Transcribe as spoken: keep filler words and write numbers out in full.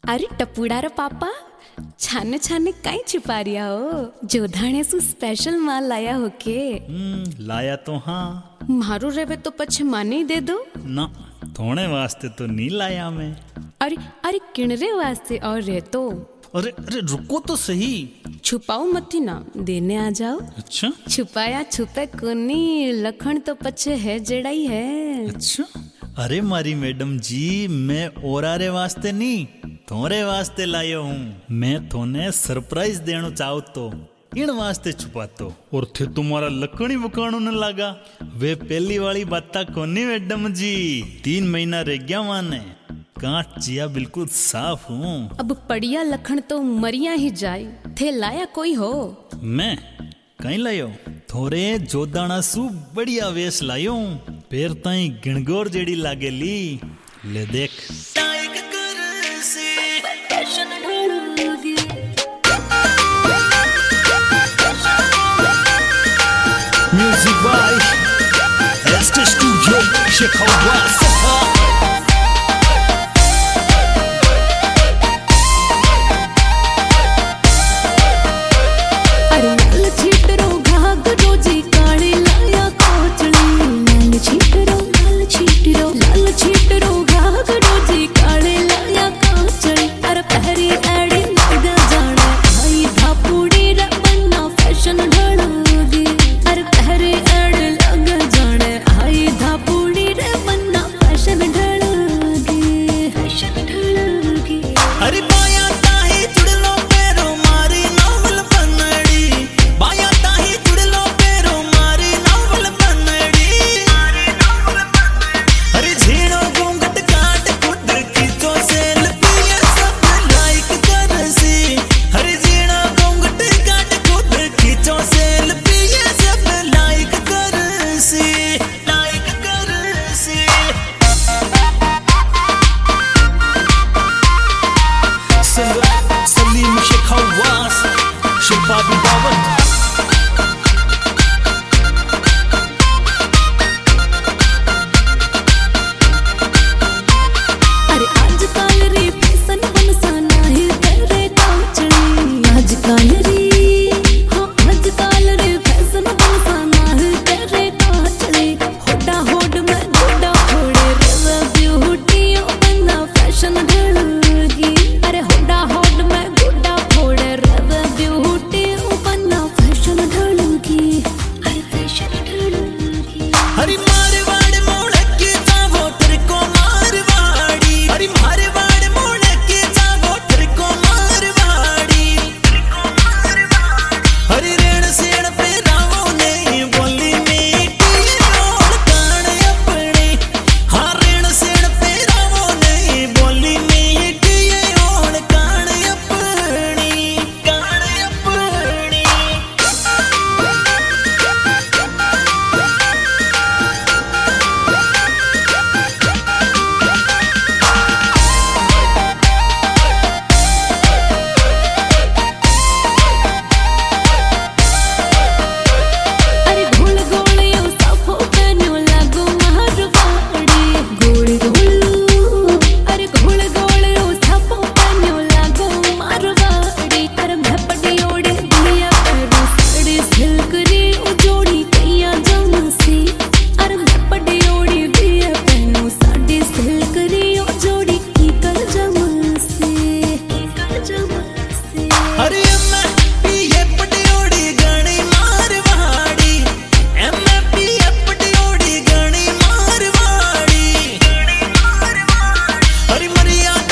अरे टपुडार पापा छाने छाने काई छिपा रिया हो। जोधाणे सु स्पेशल माल लाया हो के? हम्म लाया तो हाँ। मारू रेवे तो पछे माने ही दे दो ना। थोड़े वास्ते तो नहीं लाया मैं। अरे अरे किणरे वास्ते और रे तो। अरे अरे रुको तो सही। छुपाओ मती ना, देने आ जाओ। अच्छा छुपाया छुपे कोनी, लखन तो पछे है जेड़ाई है। अच्छा अरे मारी मैडम जी, मैं ओरारे वास्ते नहीं थोरे वास्ते लायो हूँ। मैं थोने सरप्राइज देना चाहूँ तो इन वास्ते छुपातो। और थे तुम्हारा लकड़ी बुकाणु न लगा। वे पहली वाली बात कोनी मैडम जी, तीन महीना रह गया माने। कांच जिया बिल्कुल साफ हूँ। अब पड़िया लखन तो मरिया ही जाए। थे लाया कोई हो? मैं कहीं लायो थोरे जोदाना सु बढ़िया वेश लायो। पैर ताई गिणगोर जेड़ी लागेली। ले देख म्यूजिक बाय एस्टे स्टूडियो शिकागो। फैशन